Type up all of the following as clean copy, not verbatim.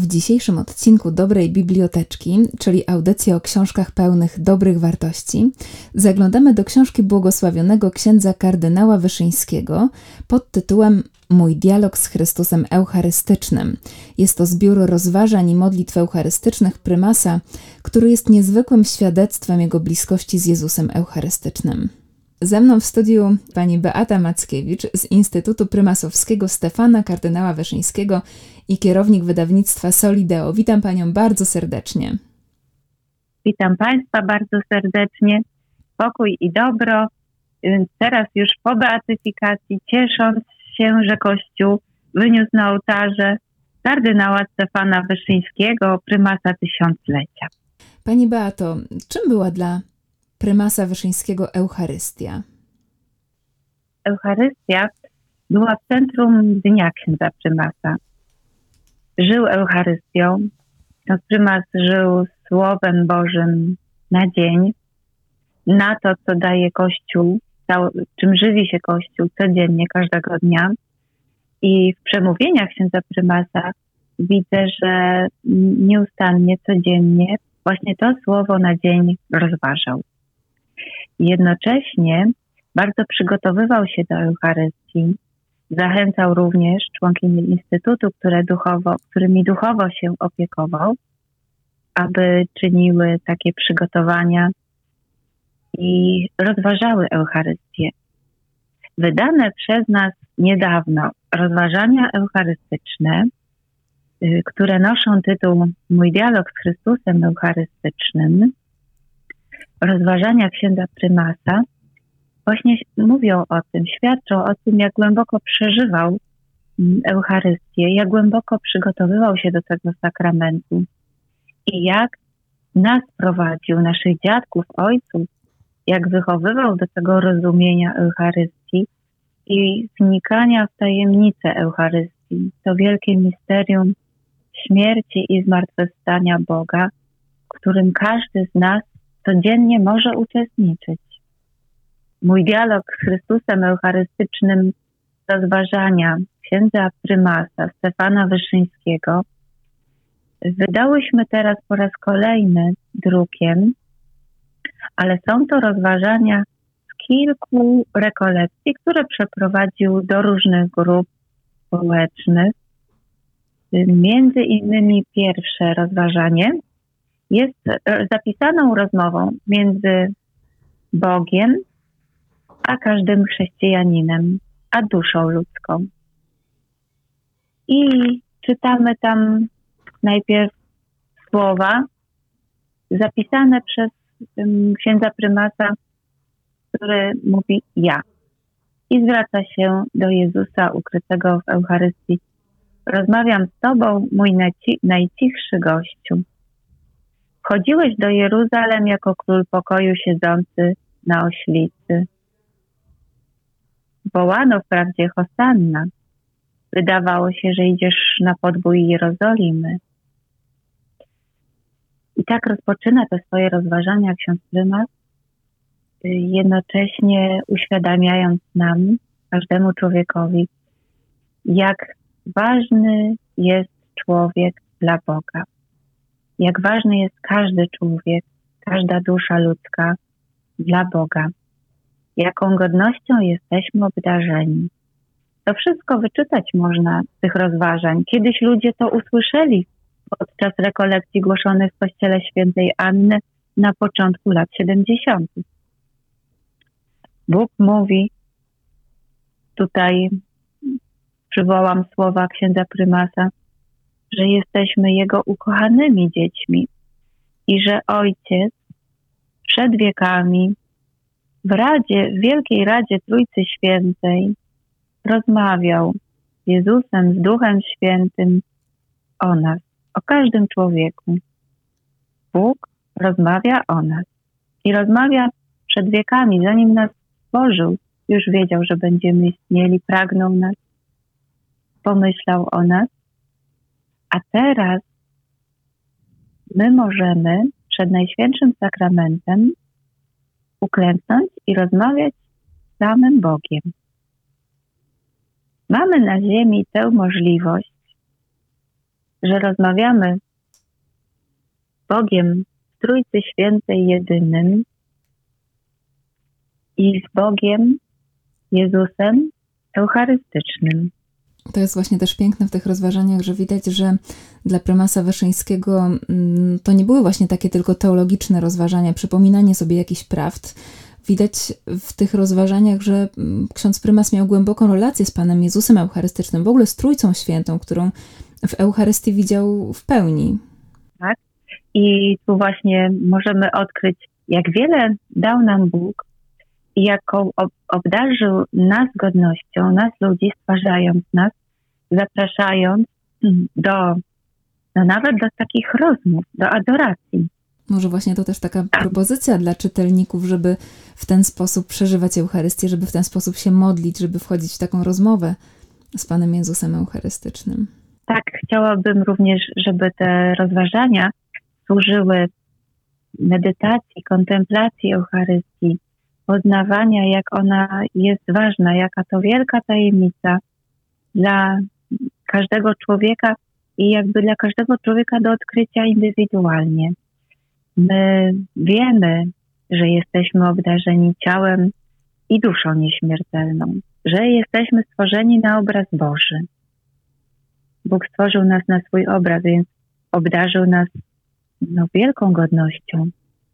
W dzisiejszym odcinku Dobrej Biblioteczki, czyli audycji o książkach pełnych dobrych wartości, zaglądamy do książki błogosławionego księdza kardynała Wyszyńskiego pod tytułem Mój dialog z Chrystusem Eucharystycznym. Jest to zbiór rozważań i modlitw eucharystycznych prymasa, który jest niezwykłym świadectwem jego bliskości z Jezusem Eucharystycznym. Ze mną w studiu pani Beata Mackiewicz z Instytutu Prymasowskiego Stefana kardynała Wyszyńskiego i kierownik wydawnictwa Solideo. Witam panią bardzo serdecznie. Witam państwa bardzo serdecznie. Pokój i dobro. Teraz już po beatyfikacji, ciesząc się, że Kościół wyniósł na ołtarze kardynała Stefana Wyszyńskiego, prymasa tysiąclecia. Pani Beato, czym była dla prymasa Wyszyńskiego Eucharystia? Eucharystia była w centrum dnia księdza prymasa. Żył Eucharystią. Ksiądz prymas żył Słowem Bożym na dzień, na to, co daje Kościół, czym żywi się Kościół codziennie, każdego dnia. I w przemówieniach księdza prymasa widzę, że nieustannie, codziennie właśnie to słowo na dzień rozważał. Jednocześnie bardzo przygotowywał się do Eucharystii. Zachęcał również członkinie Instytutu, którymi duchowo się opiekował, aby czyniły takie przygotowania i rozważały Eucharystię. Wydane przez nas niedawno rozważania eucharystyczne, które noszą tytuł Mój dialog z Chrystusem Eucharystycznym, rozważania księdza prymasa, właśnie mówią o tym, świadczą o tym, jak głęboko przeżywał Eucharystię, jak głęboko przygotowywał się do tego sakramentu i jak nas prowadził, naszych dziadków, ojców, jak wychowywał do tego rozumienia Eucharystii i wnikania w tajemnicę Eucharystii, to wielkie misterium śmierci i zmartwychwstania Boga, w którym każdy z nas codziennie może uczestniczyć. Mój dialog z Chrystusem Eucharystycznym, rozważania księdza prymasa Stefana Wyszyńskiego wydałyśmy teraz po raz kolejny drukiem, ale są to rozważania z kilku rekolekcji, które przeprowadził do różnych grup społecznych. Między innymi pierwsze rozważanie jest zapisaną rozmową między Bogiem a każdym chrześcijaninem, a duszą ludzką. I czytamy tam najpierw słowa zapisane przez księdza prymasa, który mówi ja. I zwraca się do Jezusa ukrytego w Eucharystii. Rozmawiam z Tobą, mój najcichszy gościu. Wchodziłeś do Jeruzalem jako król pokoju siedzący na oślicy. Wołano wprawdzie Hosanna. Wydawało się, że idziesz na podbój Jerozolimy. I tak rozpoczyna te swoje rozważania ksiądz prymas, jednocześnie uświadamiając nam, każdemu człowiekowi, jak ważny jest człowiek dla Boga. Jak ważny jest każdy człowiek, każda dusza ludzka dla Boga. Jaką godnością jesteśmy obdarzeni. To wszystko wyczytać można z tych rozważań. Kiedyś ludzie to usłyszeli podczas rekolekcji głoszonych w kościele świętej Anny na początku lat 70. Bóg mówi, tutaj przywołam słowa księdza prymasa, że jesteśmy Jego ukochanymi dziećmi i że Ojciec przed wiekami w Wielkiej Radzie Trójcy Świętej rozmawiał z Jezusem, z Duchem Świętym o nas, o każdym człowieku. Bóg rozmawia o nas i rozmawia przed wiekami, zanim nas stworzył, już wiedział, że będziemy istnieli, pragnął nas, pomyślał o nas, a teraz my możemy przed Najświętszym Sakramentem uklęknąć i rozmawiać z samym Bogiem. Mamy na ziemi tę możliwość, że rozmawiamy z Bogiem w Trójcy Świętej jedynym i z Bogiem, Jezusem Eucharystycznym. To jest właśnie też piękne w tych rozważaniach, że widać, że dla prymasa Wyszyńskiego to nie były właśnie takie tylko teologiczne rozważania, przypominanie sobie jakichś prawd. Widać w tych rozważaniach, że ksiądz prymas miał głęboką relację z Panem Jezusem Eucharystycznym, w ogóle z Trójcą Świętą, którą w Eucharystii widział w pełni. Tak. I tu właśnie możemy odkryć, jak wiele dał nam Bóg i jaką obdarzył nas godnością, nas ludzi, stwarzając nas, zapraszając nawet do takich rozmów, do adoracji. Może właśnie to też taka propozycja dla czytelników, żeby w ten sposób przeżywać Eucharystię, żeby w ten sposób się modlić, żeby wchodzić w taką rozmowę z Panem Jezusem Eucharystycznym. Tak, chciałabym również, żeby te rozważania służyły medytacji, kontemplacji Eucharystii, poznawania, jak ona jest ważna, jaka to wielka tajemnica dla każdego człowieka i jakby dla każdego człowieka do odkrycia indywidualnie. My wiemy, że jesteśmy obdarzeni ciałem i duszą nieśmiertelną, że jesteśmy stworzeni na obraz Boży. Bóg stworzył nas na swój obraz, więc obdarzył nas wielką godnością.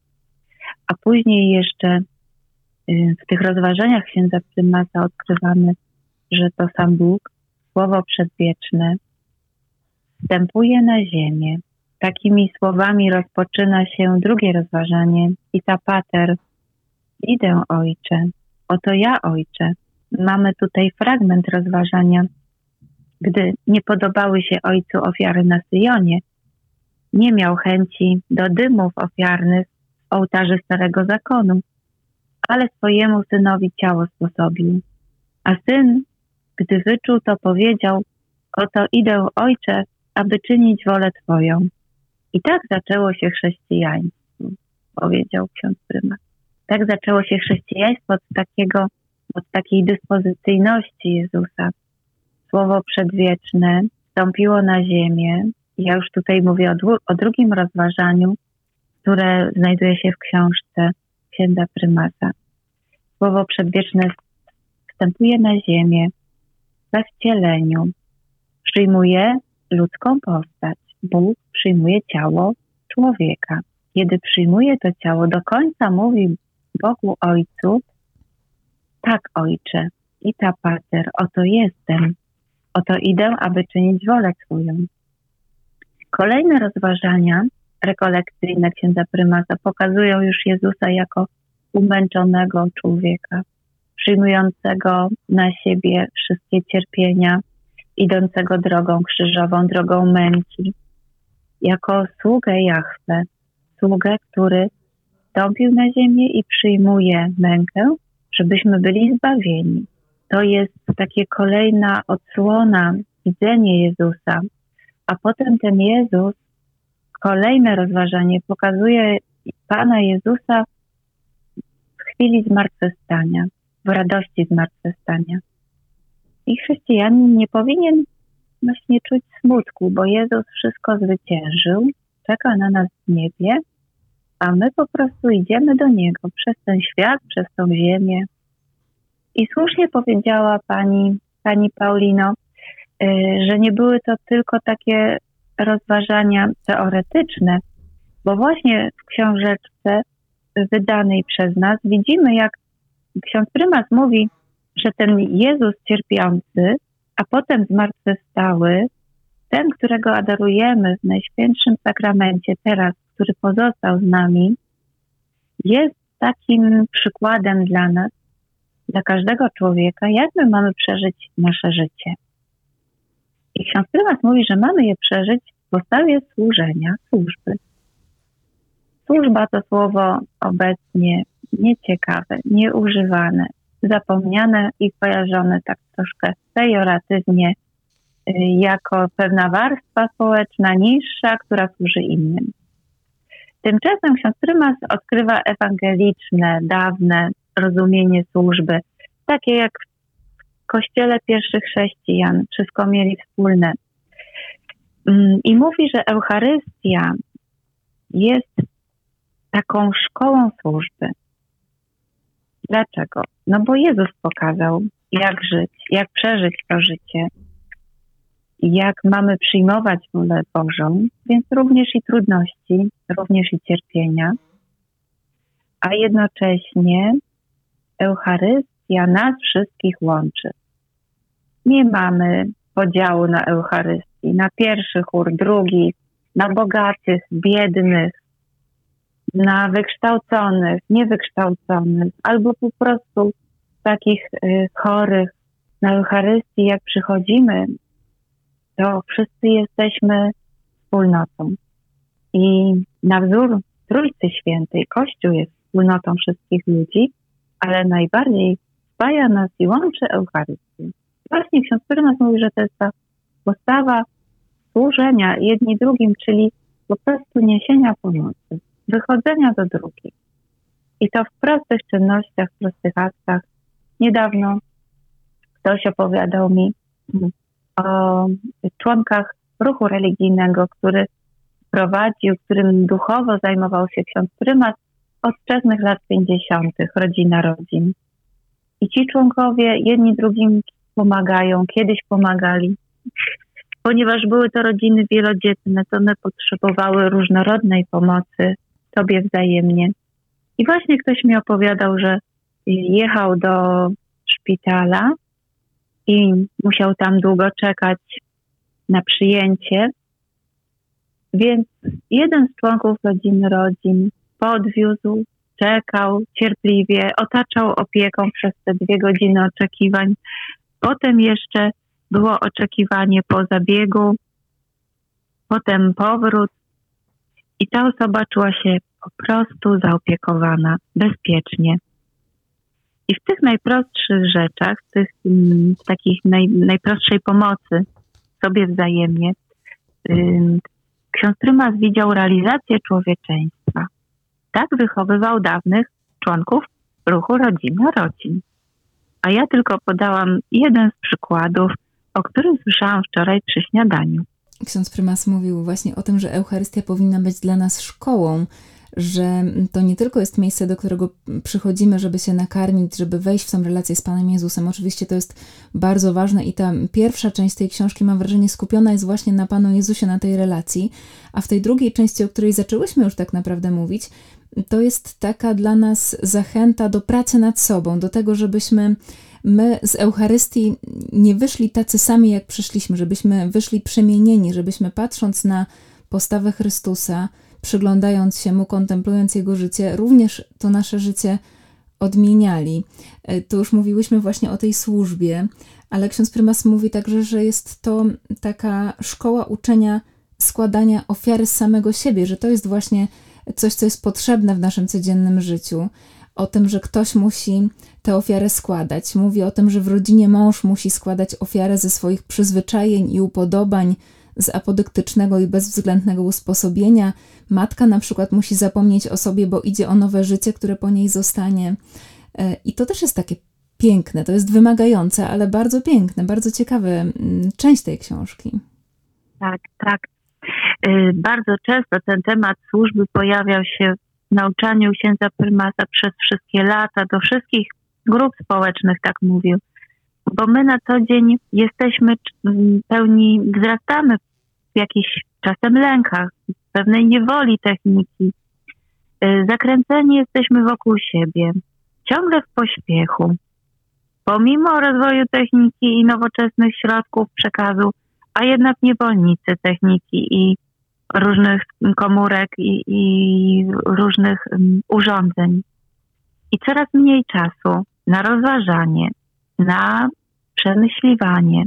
A później jeszcze w tych rozważaniach księdza prymasa odkrywamy, że to sam Bóg, Słowo Przedwieczne, wstępuje na ziemię. Takimi słowami rozpoczyna się drugie rozważanie. Ita Pater, idę Ojcze, oto ja Ojcze. Mamy tutaj fragment rozważania. Gdy nie podobały się Ojcu ofiary na Syjonie, nie miał chęci do dymów ofiarnych w ołtarzy Starego Zakonu, ale swojemu Synowi ciało sposobił. A Syn, gdy wyczuł to, powiedział, oto idę Ojcze, aby czynić wolę Twoją. I tak zaczęło się chrześcijaństwo, powiedział ksiądz prymas. Tak zaczęło się chrześcijaństwo od takiej dyspozycyjności Jezusa. Słowo przedwieczne wstąpiło na ziemię. Ja już tutaj mówię o drugim rozważaniu, które znajduje się w książce księdza prymasa. Słowo przedwieczne wstępuje na ziemię we wcieleniu. Przyjmuje ludzką postać. Bóg przyjmuje ciało człowieka. Kiedy przyjmuje to ciało, do końca mówi Bogu Ojcu, tak Ojcze, ita Pater, oto jestem, oto idę, aby czynić wolę Twoją. Kolejne rozważania rekolekcyjne księdza prymasa pokazują już Jezusa jako umęczonego człowieka, przyjmującego na siebie wszystkie cierpienia, idącego drogą krzyżową, drogą męki, jako sługę Jahwe, sługę, który wstąpił na ziemię i przyjmuje mękę, żebyśmy byli zbawieni. To jest takie kolejna odsłona, widzenie Jezusa, a potem ten Jezus, kolejne rozważanie pokazuje Pana Jezusa w chwili zmartwychwstania, w radości zmartwychwstania. I chrześcijanin nie powinien właśnie czuć smutku, bo Jezus wszystko zwyciężył, czeka na nas w niebie, a my po prostu idziemy do Niego przez ten świat, przez tą ziemię. I słusznie powiedziała pani Paulino, że nie były to tylko takie rozważania teoretyczne, bo właśnie w książeczce wydanej przez nas widzimy, jak ksiądz prymas mówi, że ten Jezus cierpiący, a potem zmartwychwstały, ten, którego adorujemy w Najświętszym Sakramencie teraz, który pozostał z nami, jest takim przykładem dla nas, dla każdego człowieka, jak my mamy przeżyć nasze życie. I ksiądz prymas mówi, że mamy je przeżyć w postawie służenia, służby. Służba to słowo obecnie nieciekawe, nieużywane, zapomniane i kojarzone tak troszkę pejoratywnie jako pewna warstwa społeczna niższa, która służy innym. Tymczasem ksiądz prymas odkrywa ewangeliczne, dawne rozumienie służby, takie jak w kościele pierwszych chrześcijan, wszystko mieli wspólne. I mówi, że Eucharystia jest taką szkołą służby. Dlaczego? No bo Jezus pokazał, jak żyć, jak przeżyć to życie, jak mamy przyjmować wolę Bożą, więc również i trudności, również i cierpienia, a jednocześnie Eucharystia nas wszystkich łączy. Nie mamy podziału na Eucharystii, na pierwszy chór, drugi, na bogatych, biednych, na wykształconych, niewykształconych, albo po prostu takich chorych. Na Eucharystii, jak przychodzimy, to wszyscy jesteśmy wspólnotą. I na wzór Trójcy Świętej Kościół jest wspólnotą wszystkich ludzi, ale najbardziej spaja nas i łączy Eucharystię. Właśnie ksiądz Prymas mówi, że to jest ta postawa służenia jedni drugim, czyli po prostu niesienia pomocy, wychodzenia do drugich. I to w prostych czynnościach, w prostych aktach. Niedawno ktoś opowiadał mi o członkach ruchu religijnego, który prowadził, którym duchowo zajmował się ksiądz Prymas od wczesnych lat 50., Rodzina Rodzin. I ci członkowie jedni drugim pomagają, kiedyś pomagali. Ponieważ były to rodziny wielodzietne, to one potrzebowały różnorodnej pomocy sobie wzajemnie. I właśnie ktoś mi opowiadał, że jechał do szpitala i musiał tam długo czekać na przyjęcie, więc jeden z członków Rodziny Rodzin podwiózł, czekał cierpliwie, otaczał opieką przez te 2 godziny oczekiwań. Potem jeszcze było oczekiwanie po zabiegu, potem powrót i ta osoba czuła się po prostu zaopiekowana, bezpiecznie. I w tych najprostszych rzeczach, w takich najprostszej pomocy sobie wzajemnie, ksiądz Prymas widział realizację człowieczeństwa. Tak wychowywał dawnych członków ruchu Rodzina Rodzin. A ja tylko podałam jeden z przykładów, o którym słyszałam wczoraj przy śniadaniu. Ksiądz Prymas mówił właśnie o tym, że Eucharystia powinna być dla nas szkołą, że to nie tylko jest miejsce, do którego przychodzimy, żeby się nakarmić, żeby wejść w tą relację z Panem Jezusem. Oczywiście to jest bardzo ważne i ta pierwsza część tej książki, mam wrażenie, skupiona jest właśnie na Panu Jezusie, na tej relacji, a w tej drugiej części, o której zaczęłyśmy już tak naprawdę mówić, to jest taka dla nas zachęta do pracy nad sobą, do tego, żebyśmy my z Eucharystii nie wyszli tacy sami, jak przyszliśmy, żebyśmy wyszli przemienieni, żebyśmy patrząc na postawę Chrystusa, przyglądając się Mu, kontemplując Jego życie, również to nasze życie odmieniali. Tu już mówiłyśmy właśnie o tej służbie, ale ksiądz Prymas mówi także, że jest to taka szkoła uczenia składania ofiary z samego siebie, że to jest właśnie coś, co jest potrzebne w naszym codziennym życiu. O tym, że ktoś musi tę ofiarę składać. Mówi o tym, że w rodzinie mąż musi składać ofiarę ze swoich przyzwyczajeń i upodobań, z apodyktycznego i bezwzględnego usposobienia. Matka na przykład musi zapomnieć o sobie, bo idzie o nowe życie, które po niej zostanie. I to też jest takie piękne, to jest wymagające, ale bardzo piękne, bardzo ciekawe część tej książki. Tak, tak. Bardzo często ten temat służby pojawiał się w nauczaniu księdza Prymasa przez wszystkie lata, do wszystkich grup społecznych, tak mówił. Bo my na co dzień jesteśmy pełni, wzrastamy w jakichś czasem lękach, w pewnej niewoli techniki. Zakręceni jesteśmy wokół siebie, ciągle w pośpiechu. Pomimo rozwoju techniki i nowoczesnych środków przekazu, a jednak niewolnicy techniki i różnych komórek i różnych urządzeń. I coraz mniej czasu na rozważanie, na przemyśliwanie,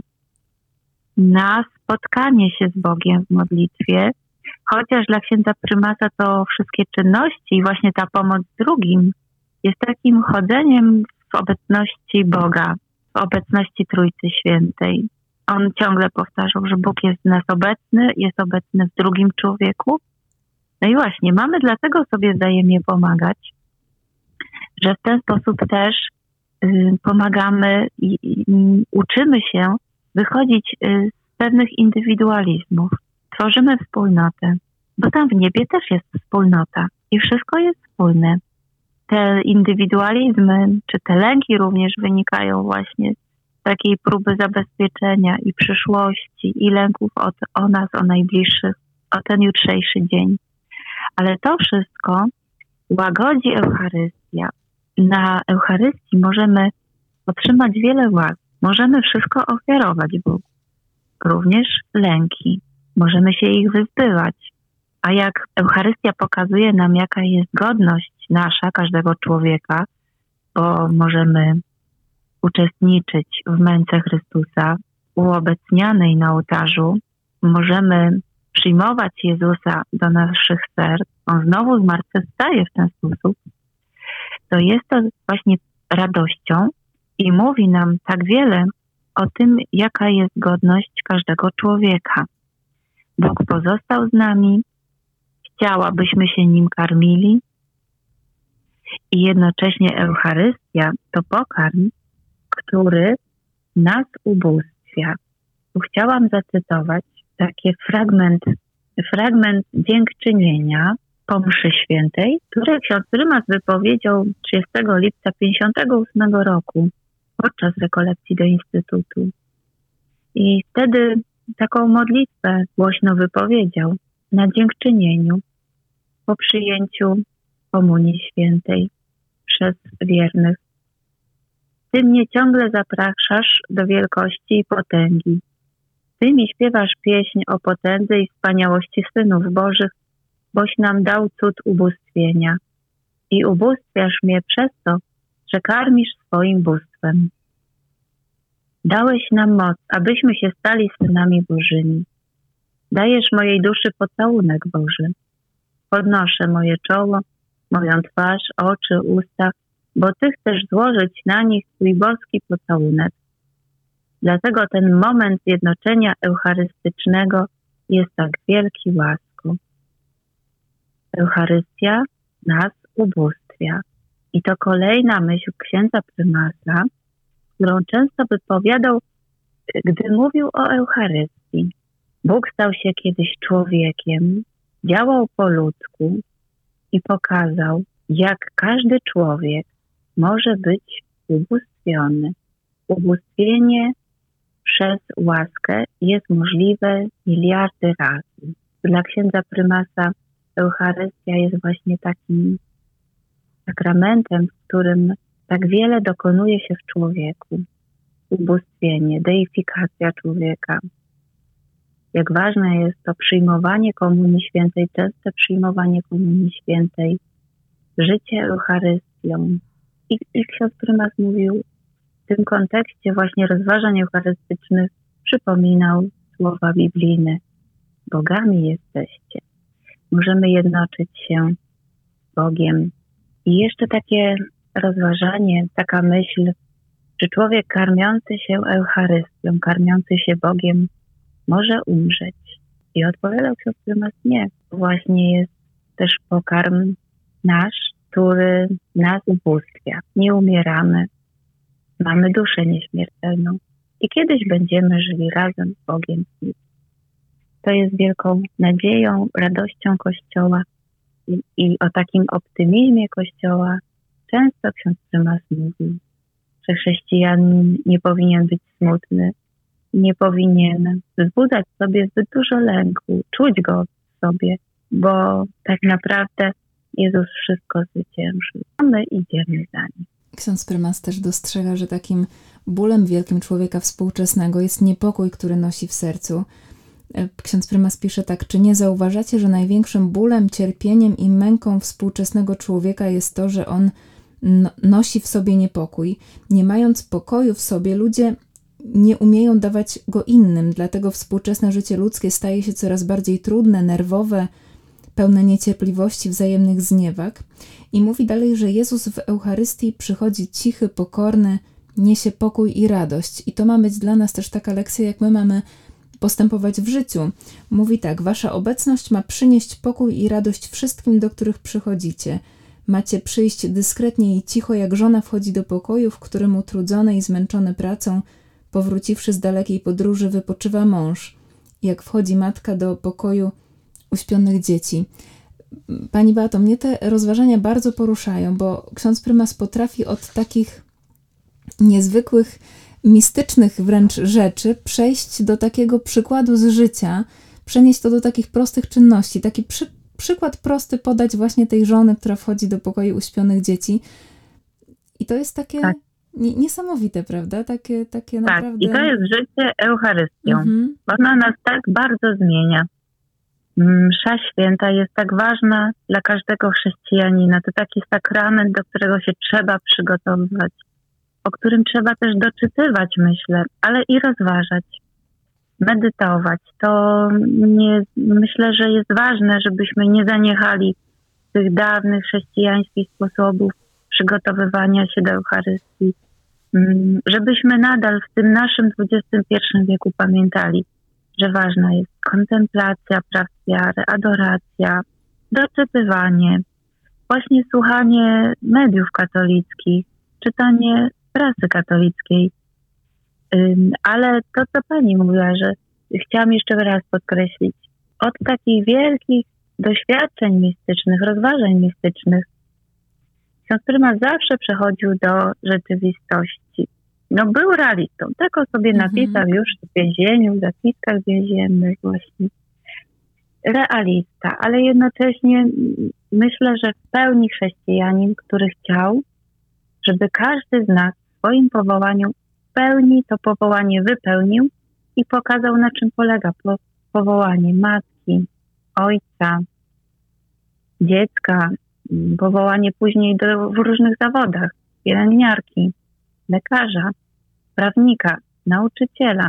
na spotkanie się z Bogiem w modlitwie, chociaż dla księdza Prymasa to wszystkie czynności i właśnie ta pomoc drugim jest takim chodzeniem w obecności Boga, w obecności Trójcy Świętej. On ciągle powtarzał, że Bóg jest w nas obecny, jest obecny w drugim człowieku. No i właśnie, mamy dlatego sobie wzajemnie pomagać, że w ten sposób też pomagamy i uczymy się wychodzić z pewnych indywidualizmów. tworzymy wspólnotę, bo tam w niebie też jest wspólnota i wszystko jest wspólne. Te indywidualizmy, czy te lęki również wynikają właśnie z takiej próby zabezpieczenia i przyszłości, i lęków o nas, o najbliższych, o ten jutrzejszy dzień. Ale to wszystko łagodzi Eucharystia. Na Eucharystii możemy otrzymać wiele łask. Możemy wszystko ofiarować Bogu. Również lęki. Możemy się ich wyzbywać. A jak Eucharystia pokazuje nam, jaka jest godność nasza, każdego człowieka, bo możemy uczestniczyć w męce Chrystusa, uobecnianej na ołtarzu, możemy przyjmować Jezusa do naszych serc, On znowu zmartwychwstaje w ten sposób, to jest to właśnie radością i mówi nam tak wiele o tym, jaka jest godność każdego człowieka. Bóg pozostał z nami, chciał, abyśmy się Nim karmili i jednocześnie Eucharystia to pokarm, który nas ubóstwia. Tu chciałam zacytować taki fragment dziękczynienia po mszy świętej, który ksiądz prymas wypowiedział 30 lipca 1958 roku podczas rekolekcji do Instytutu. I wtedy taką modlitwę głośno wypowiedział na dziękczynieniu po przyjęciu Komunii Świętej przez wiernych. Ty mnie ciągle zapraszasz do wielkości i potęgi. Ty mi śpiewasz pieśń o potędze i wspaniałości synów Bożych, boś nam dał cud ubóstwienia. I ubóstwiasz mnie przez to, że karmisz swoim bóstwem. Dałeś nam moc, abyśmy się stali synami Bożymi. Dajesz mojej duszy pocałunek Boży. Podnoszę moje czoło, moją twarz, oczy, usta, bo Ty chcesz złożyć na nich swój boski pocałunek. Dlatego ten moment zjednoczenia eucharystycznego jest tak wielki łaską. Eucharystia nas ubóstwia. I to kolejna myśl księdza prymasa, którą często wypowiadał, gdy mówił o Eucharystii. Bóg stał się kiedyś człowiekiem, działał po ludzku i pokazał, jak każdy człowiek może być ubóstwiony. Ubóstwienie przez łaskę jest możliwe miliardy razy. Dla księdza prymasa Eucharystia jest właśnie takim sakramentem, w którym tak wiele dokonuje się w człowieku. Ubóstwienie, deifikacja człowieka. Jak ważne jest to przyjmowanie Komunii Świętej, częste przyjmowanie Komunii Świętej, życie Eucharystią. I ksiądz prymas mówił w tym kontekście właśnie rozważań eucharystycznych, przypominał słowa biblijne. Bogami jesteście. Możemy jednoczyć się z Bogiem. I jeszcze takie rozważanie, taka myśl, czy człowiek karmiący się Eucharystią, karmiący się Bogiem może umrzeć? I odpowiadał ksiądz prymas nie. Właśnie jest też pokarm nasz, który nas ubóstwia. Nie umieramy. Mamy duszę nieśmiertelną. I kiedyś będziemy żyli razem z Bogiem. To jest wielką nadzieją, radością Kościoła i o takim optymizmie Kościoła często ksiądz prymas mówił, że chrześcijanin nie powinien być smutny, nie powinien wzbudzać w sobie zbyt dużo lęku, czuć go w sobie, bo tak naprawdę Jezus wszystko zwyciężył, a my idziemy za Nim. Ksiądz prymas też dostrzega, że takim bólem wielkim człowieka współczesnego jest niepokój, który nosi w sercu. Ksiądz prymas pisze tak: czy nie zauważacie, że największym bólem, cierpieniem i męką współczesnego człowieka jest to, że on nosi w sobie niepokój. Nie mając pokoju w sobie, ludzie nie umieją dawać go innym, dlatego współczesne życie ludzkie staje się coraz bardziej trudne, nerwowe, pełne niecierpliwości, wzajemnych zniewag. I mówi dalej, że Jezus w Eucharystii przychodzi cichy, pokorny, niesie pokój i radość. I to ma być dla nas też taka lekcja, jak my mamy postępować w życiu. Mówi tak: wasza obecność ma przynieść pokój i radość wszystkim, do których przychodzicie. Macie przyjść dyskretnie i cicho, jak żona wchodzi do pokoju, w którym utrudzony i zmęczony pracą, powróciwszy z dalekiej podróży, wypoczywa mąż. jak wchodzi matka do pokoju uśpionych dzieci. Pani Beato, mnie te rozważania bardzo poruszają, bo ksiądz prymas potrafi od takich niezwykłych, mistycznych wręcz rzeczy przejść do takiego przykładu z życia, przenieść to do takich prostych czynności. Taki przykład prosty podać właśnie tej żony, która wchodzi do pokoju uśpionych dzieci. I to jest takie niesamowite, prawda? Takie Tak, naprawdę... i to jest życie Eucharystią. Ona nas tak bardzo zmienia. Msza święta jest tak ważna dla każdego chrześcijanina. To taki sakrament, do którego się trzeba przygotowywać, o którym trzeba też doczytywać, myślę, ale i rozważać, medytować. To myślę, że jest ważne, żebyśmy nie zaniechali tych dawnych chrześcijańskich sposobów przygotowywania się do Eucharystii, żebyśmy nadal w tym naszym XXI wieku pamiętali, że ważna jest kontemplacja praw wiary, adoracja, doczytywanie, właśnie słuchanie mediów katolickich, czytanie prasy katolickiej. Ale to, co pani mówiła, że chciałam jeszcze raz podkreślić, od takich wielkich doświadczeń mistycznych, rozważań mistycznych, ksiądz prymas zawsze przechodził do rzeczywistości. Był realistą. Tak o sobie napisał już w więzieniu, w zapiskach więziennych właśnie. Realista, ale jednocześnie myślę, że w pełni chrześcijanin, który chciał, żeby każdy z nas w swoim powołaniu w pełni to powołanie wypełnił i pokazał, na czym polega powołanie matki, ojca, dziecka, powołanie później w różnych zawodach, pielęgniarki, lekarza, prawnika, nauczyciela.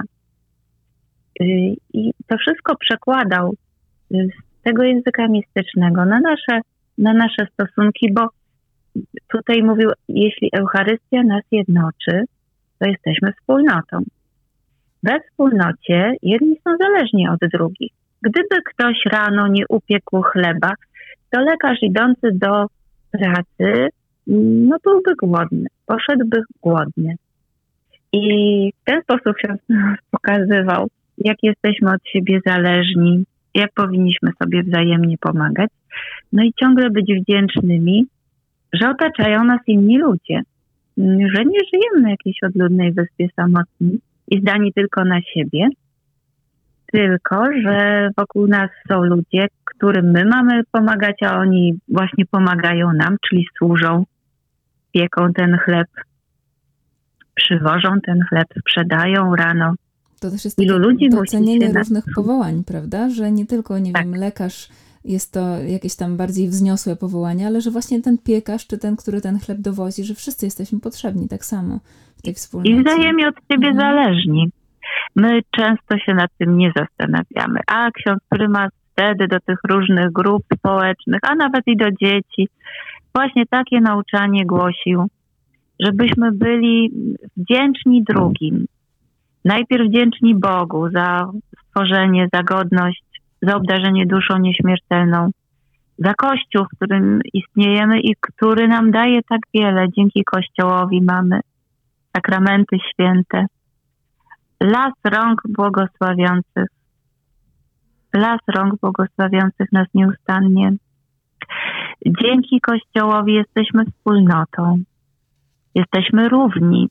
I to wszystko przekładał z tego języka mistycznego na nasze stosunki, bo tutaj mówił, jeśli Eucharystia nas jednoczy, to jesteśmy wspólnotą. We wspólnocie jedni są zależni od drugich. Gdyby ktoś rano nie upiekł chleba, to lekarz idący do pracy, byłby głodny, poszedłby głodny. I w ten sposób ksiądz pokazywał, jak jesteśmy od siebie zależni, jak powinniśmy sobie wzajemnie pomagać, i ciągle być wdzięcznymi, że otaczają nas inni ludzie, że nie żyjemy na jakiejś odludnej wyspie samotni i zdani tylko na siebie, tylko że wokół nas są ludzie, którym my mamy pomagać, a oni właśnie pomagają nam, czyli służą, pieką ten chleb, przywożą ten chleb, sprzedają rano. To też jest takie docenienie różnych powołań, prawda? Że nie tylko, lekarz jest to jakieś tam bardziej wzniosłe powołanie, ale że właśnie ten piekarz, czy ten, który ten chleb dowozi, że wszyscy jesteśmy potrzebni tak samo w tej wspólnocie. I wzajemnie od siebie zależni. My często się nad tym nie zastanawiamy. A ksiądz prymas wtedy do tych różnych grup społecznych, a nawet i do dzieci, właśnie takie nauczanie głosił, żebyśmy byli wdzięczni drugim. Najpierw wdzięczni Bogu za stworzenie, za godność, za obdarzenie duszą nieśmiertelną, za Kościół, w którym istniejemy i który nam daje tak wiele. Dzięki Kościołowi mamy sakramenty święte. Las rąk błogosławiących nas nieustannie. Dzięki Kościołowi jesteśmy wspólnotą. Jesteśmy równi.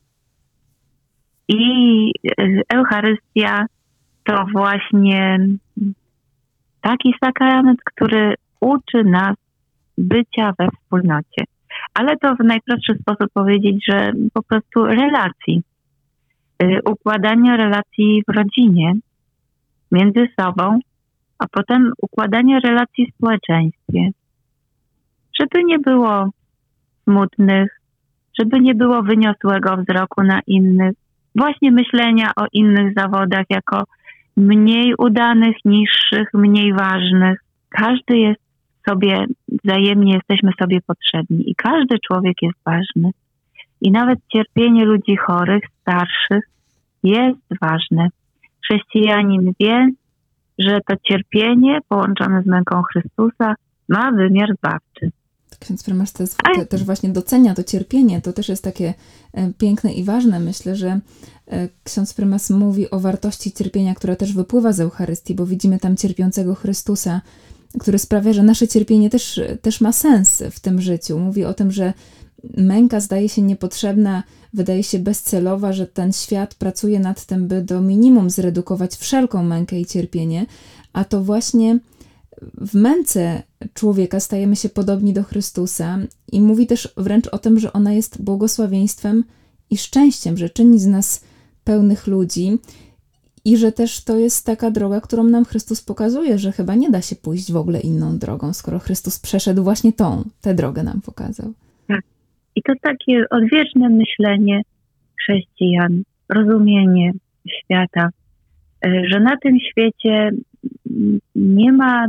I Eucharystia to właśnie taki sakrament, który uczy nas bycia we wspólnocie. Ale to w najprostszy sposób powiedzieć, że po prostu relacji. Układania relacji w rodzinie, między sobą, a potem układania relacji w społeczeństwie. Żeby nie było smutnych, żeby nie było wyniosłego wzroku na innych, właśnie myślenia o innych zawodach jako mniej udanych, niższych, mniej ważnych. Każdy jest sobie, wzajemnie jesteśmy sobie potrzebni i każdy człowiek jest ważny. I nawet cierpienie ludzi chorych, starszych jest ważne. Chrześcijanin wie, że to cierpienie połączone z męką Chrystusa ma wymiar zbawczy. Ksiądz prymas też właśnie docenia to cierpienie. To też jest takie piękne i ważne. Myślę, że ksiądz prymas mówi o wartości cierpienia, która też wypływa z Eucharystii, bo widzimy tam cierpiącego Chrystusa, który sprawia, że nasze cierpienie też ma sens w tym życiu. Mówi o tym, że męka zdaje się niepotrzebna, wydaje się bezcelowa, że ten świat pracuje nad tym, by do minimum zredukować wszelką mękę i cierpienie, a to właśnie w męce człowieka stajemy się podobni do Chrystusa i mówi też wręcz o tym, że ona jest błogosławieństwem i szczęściem, że czyni z nas pełnych ludzi i że też to jest taka droga, którą nam Chrystus pokazuje, że chyba nie da się pójść w ogóle inną drogą, skoro Chrystus przeszedł właśnie tę drogę nam pokazał. Tak. I to takie odwieczne myślenie chrześcijan, rozumienie świata, że na tym świecie nie ma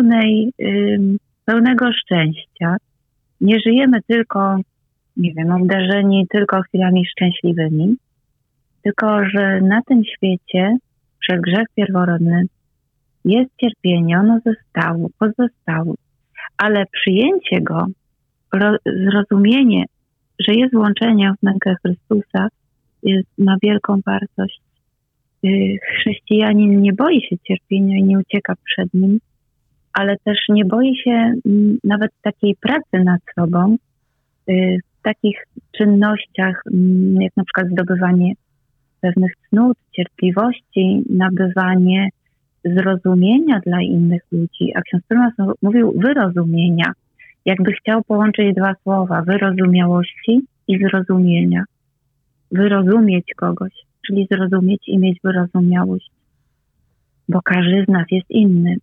pełnego szczęścia. Nie żyjemy tylko, obdarzeni tylko chwilami szczęśliwymi, tylko że na tym świecie przez grzech pierworodny jest cierpienie, ono pozostało, ale przyjęcie go, zrozumienie, że jest włączenie w mękę Chrystusa, ma wielką wartość. Chrześcijanin nie boi się cierpienia i nie ucieka przed nim, ale też nie boi się nawet takiej pracy nad sobą, w takich czynnościach, jak na przykład zdobywanie pewnych cnót, cierpliwości, nabywanie zrozumienia dla innych ludzi. A ksiądz prymas mówił wyrozumienia, jakby chciał połączyć dwa słowa, wyrozumiałości i zrozumienia. Wyrozumieć kogoś, czyli zrozumieć i mieć wyrozumiałość, bo każdy z nas jest inny.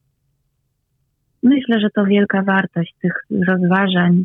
Myślę, że to wielka wartość tych rozważań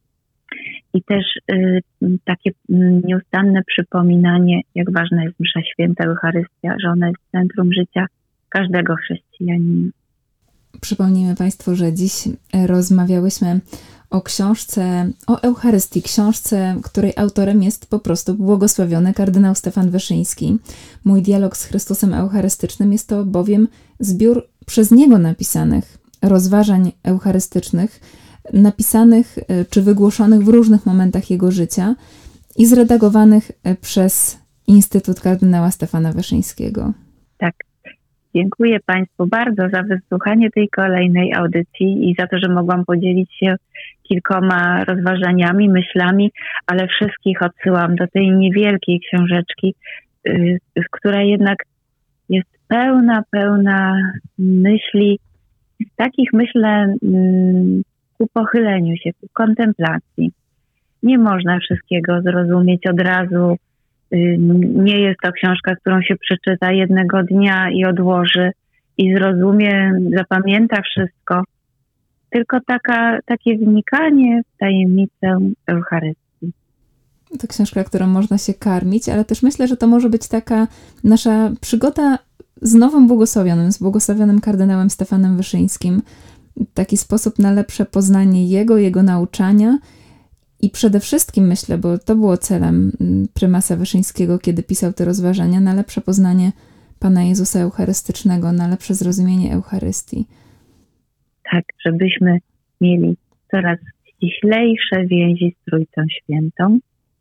i też takie nieustanne przypominanie, jak ważna jest msza święta, Eucharystia, że ona jest centrum życia każdego chrześcijanina. Przypomnijmy Państwu, że dziś rozmawiałyśmy o książce, o Eucharystii, książce, której autorem jest po prostu błogosławiony kardynał Stefan Wyszyński. Mój dialog z Chrystusem Eucharystycznym jest to bowiem zbiór przez niego napisanych rozważań eucharystycznych, napisanych czy wygłoszonych w różnych momentach jego życia i zredagowanych przez Instytut kardynała Stefana Wyszyńskiego. Tak. Dziękuję Państwu bardzo za wysłuchanie tej kolejnej audycji i za to, że mogłam podzielić się kilkoma rozważaniami, myślami, ale wszystkich odsyłam do tej niewielkiej książeczki, która jednak jest pełna myśli, takich myślę ku pochyleniu się, ku kontemplacji. Nie można wszystkiego zrozumieć od razu. Nie jest to książka, którą się przeczyta jednego dnia i odłoży i zrozumie, zapamięta wszystko, tylko takie wnikanie w tajemnicę Eucharystii. To książka, którą można się karmić, ale też myślę, że to może być taka nasza przygoda z nowym błogosławionym, z błogosławionym kardynałem Stefanem Wyszyńskim. Taki sposób na lepsze poznanie jego nauczania. I przede wszystkim myślę, bo to było celem prymasa Wyszyńskiego, kiedy pisał te rozważania, na lepsze poznanie Pana Jezusa Eucharystycznego, na lepsze zrozumienie Eucharystii. Tak, żebyśmy mieli coraz ściślejsze więzi z Trójcą Świętą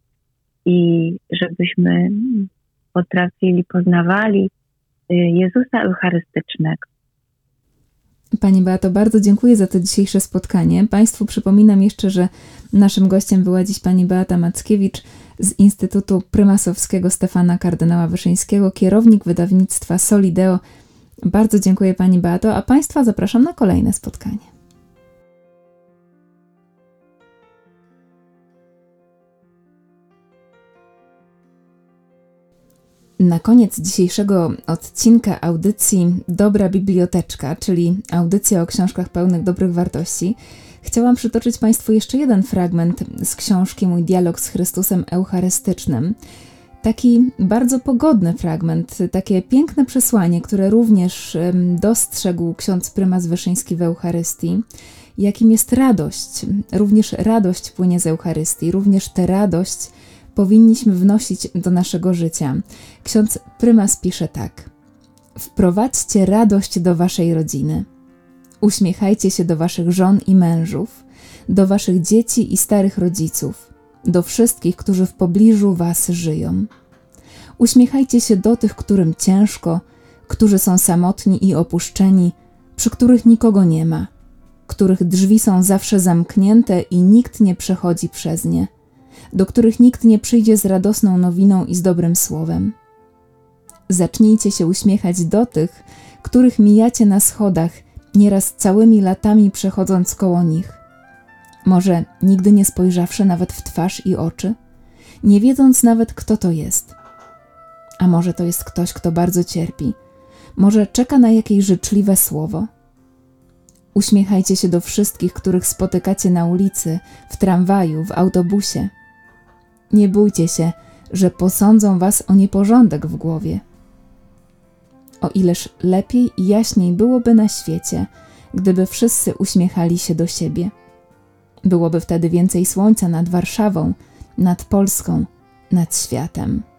i żebyśmy poznawali Jezusa Eucharystycznego. Pani Beato, bardzo dziękuję za to dzisiejsze spotkanie. Państwu przypominam jeszcze, że naszym gościem była dziś pani Beata Mackiewicz z Instytutu Prymasowskiego Stefana Kardynała Wyszyńskiego, kierownik wydawnictwa Solideo. Bardzo dziękuję pani Beato, a Państwa zapraszam na kolejne spotkanie. Na koniec dzisiejszego odcinka audycji Dobra Biblioteczka, czyli audycja o książkach pełnych dobrych wartości, chciałam przytoczyć Państwu jeszcze jeden fragment z książki Mój dialog z Chrystusem Eucharystycznym. Taki bardzo pogodny fragment, takie piękne przesłanie, które również dostrzegł ksiądz prymas Wyszyński w Eucharystii, jakim jest radość. Również radość płynie z Eucharystii, również tę radość powinniśmy wnosić do naszego życia. Ksiądz prymas pisze tak: wprowadźcie radość do waszej rodziny. Uśmiechajcie się do waszych żon i mężów. do waszych dzieci i starych rodziców, do wszystkich, którzy w pobliżu was żyją. Uśmiechajcie się do tych, którym ciężko, którzy są samotni i opuszczeni, przy których nikogo nie ma, których drzwi są zawsze zamknięte i nikt nie przechodzi przez nie, do których nikt nie przyjdzie z radosną nowiną i z dobrym słowem. Zacznijcie się uśmiechać do tych, których mijacie na schodach, nieraz całymi latami przechodząc koło nich. Może nigdy nie spojrzawszy nawet w twarz i oczy, nie wiedząc nawet, kto to jest. A może to jest ktoś, kto bardzo cierpi, może czeka na jakieś życzliwe słowo. Uśmiechajcie się do wszystkich, których spotykacie na ulicy, w tramwaju, w autobusie. Nie bójcie się, że posądzą was o nieporządek w głowie. O ileż lepiej i jaśniej byłoby na świecie, gdyby wszyscy uśmiechali się do siebie. Byłoby wtedy więcej słońca nad Warszawą, nad Polską, nad światem.